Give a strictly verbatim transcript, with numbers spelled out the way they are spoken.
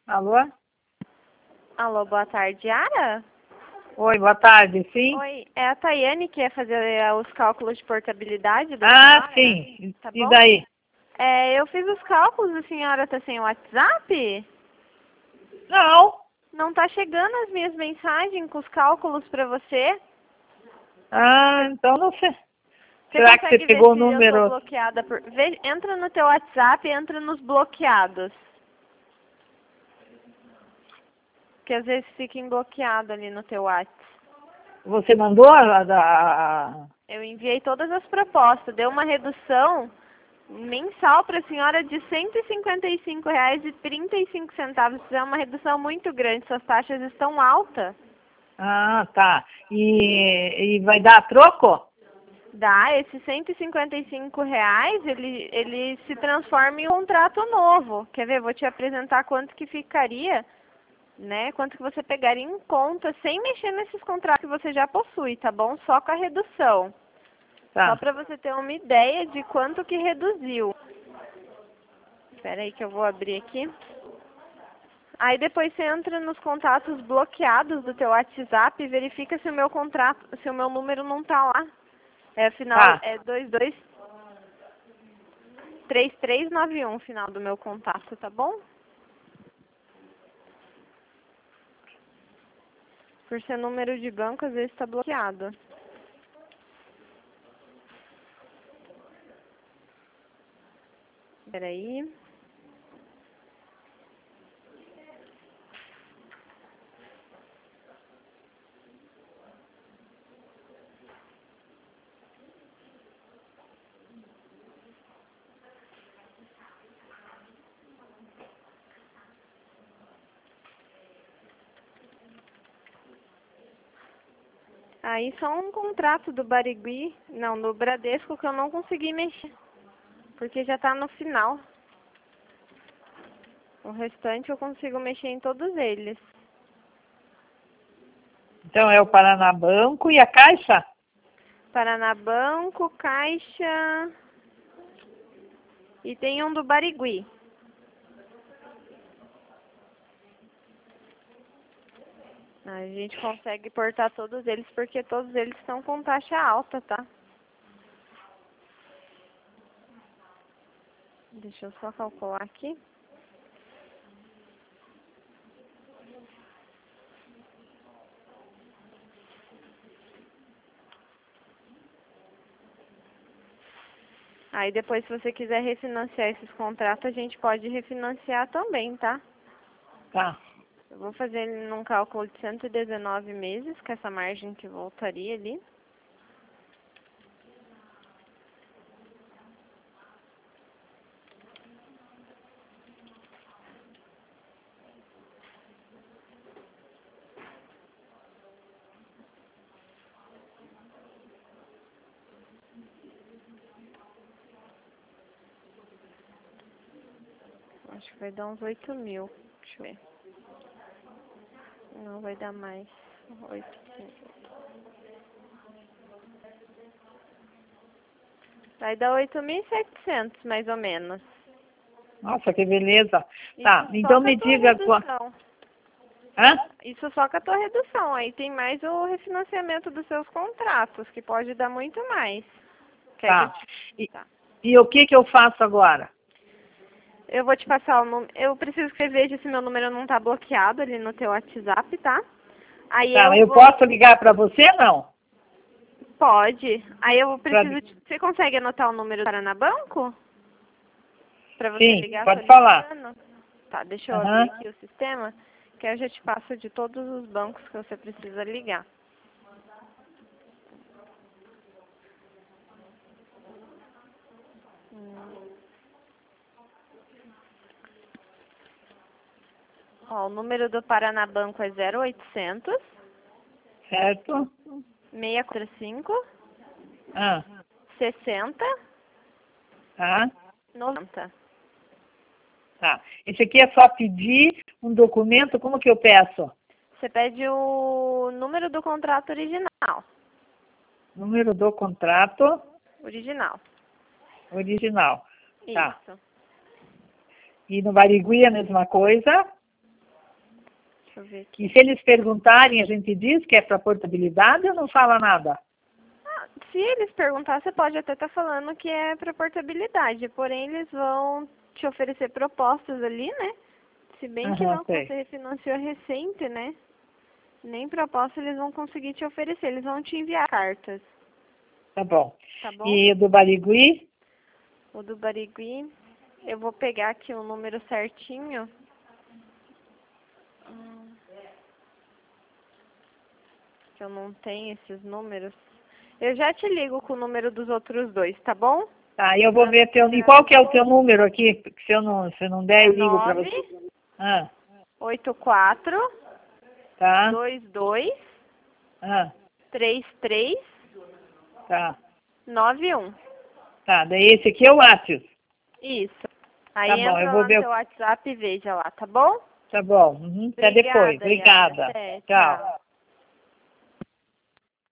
Alô? Alô, boa tarde, Yara? Oi, boa tarde, sim? Oi, é a Tayane que ia fazer eh, os cálculos de portabilidade da Ah, senhora? sim. Tá E bom? daí? É, eu fiz os cálculos, a senhora tá sem WhatsApp? Não. Não tá chegando as minhas mensagens com os cálculos pra você? Ah, então não sei. Você Será que você consegue ver pegou o se eu tô número? bloqueada por... Vê, entra no teu WhatsApp e entra nos bloqueados. Que às vezes fica bloqueado ali no teu WhatsApp. Você mandou a da... Eu enviei todas as propostas, deu uma redução mensal para a senhora de cento e cinquenta e cinco reais e trinta e cinco centavos. Isso é uma redução muito grande, suas taxas estão altas. Ah, tá. E, e vai dar troco? Dá, esses cento e cinquenta e cinco reais, ele, ele se transforma em um contrato novo. Quer ver? Vou te apresentar quanto que ficaria, né? Quanto que você pegaria em conta, sem mexer nesses contratos que você já possui, tá bom? Só com a redução. Só Tá. para você ter uma ideia de quanto que reduziu. Espera aí que eu vou abrir aqui. Aí depois você entra nos contatos bloqueados do teu WhatsApp e verifica se o meu contrato, se o meu número não tá lá. É final Tá. é dois dois três três nove um final do meu contato, tá bom? Por ser número de banco, às vezes está bloqueado. Espera aí. Aí só um contrato do Barigui, não, do Bradesco que eu não consegui mexer, porque já tá no final. O restante eu consigo mexer em todos eles. Então é o Paraná Banco e a Caixa? Paraná Banco, Caixa e tem um do Barigui. A gente consegue portar todos eles porque todos eles estão com taxa alta, tá? Deixa eu só calcular aqui. Aí depois, se você quiser refinanciar esses contratos, a gente pode refinanciar também, tá? Tá. Eu vou fazer num cálculo de cento e dezenove meses, com essa margem que voltaria ali. Acho que vai dar uns oito mil. Deixa eu ver. Não vai dar mais. Oito. Vai dar oito mil e setecentos, mais ou menos. Nossa, que beleza. Isso Tá, só então com a me tua diga... qua- redução. Hã? Isso só com a tua redução. Aí tem mais o refinanciamento dos seus contratos, que pode dar muito mais. Quer que eu Tá. te... E, Tá. e o que que eu faço agora? Eu vou te passar o número. Eu preciso que você veja se meu número não tá bloqueado ali no teu WhatsApp, tá? Aí Tá, eu eu vou. posso ligar para você, não? Pode. Aí eu Pra... preciso. Te... Você consegue anotar o número do Paraná Banco? Pra você Sim, ligar pode falar. solicitando? Tá, deixa eu abrir Aham. aqui o sistema, que aí eu já te passo de todos os bancos que você precisa ligar. Hum. Ó, o número do Paraná Banco é zero oitocentos, Certo? seiscentos e quarenta e cinco, Ah, sessenta, tá. noventa. Tá. Esse aqui é só pedir um documento, como que eu peço? Você pede o número do contrato original. Número do contrato Original. original. Tá. Isso. E no Barigui a mesma coisa? Deixa eu ver aqui. E se eles perguntarem, a gente diz que é para portabilidade ou não fala nada? Ah, se eles perguntar, você pode até estar falando que é para portabilidade, porém eles vão te oferecer propostas ali, né? Se bem que Aham, não, sei. você refinanciou recente, né? Nem proposta eles vão conseguir te oferecer, eles vão te enviar cartas, Tá bom. tá bom? E o do Barigui? O do Barigui, eu vou pegar aqui o número certinho. Hum, que eu não tenho esses números. Eu já te ligo com o número dos outros dois, tá bom? Tá, eu vou ver teu. E qual que é o teu número aqui? Porque se eu não, se eu não der, eu ligo para você. Ah, oito quatro, tá. dois dois, Ah, três três, tá. nove um. Tá, daí esse aqui é o WhatsApp. Isso. Aí Tá bom, eu entra vou lá no ver. seu WhatsApp e veja lá, tá bom? Tá bom. Uhum. Até depois. Obrigada, Yara. Obrigada. Até, Tchau. tchau.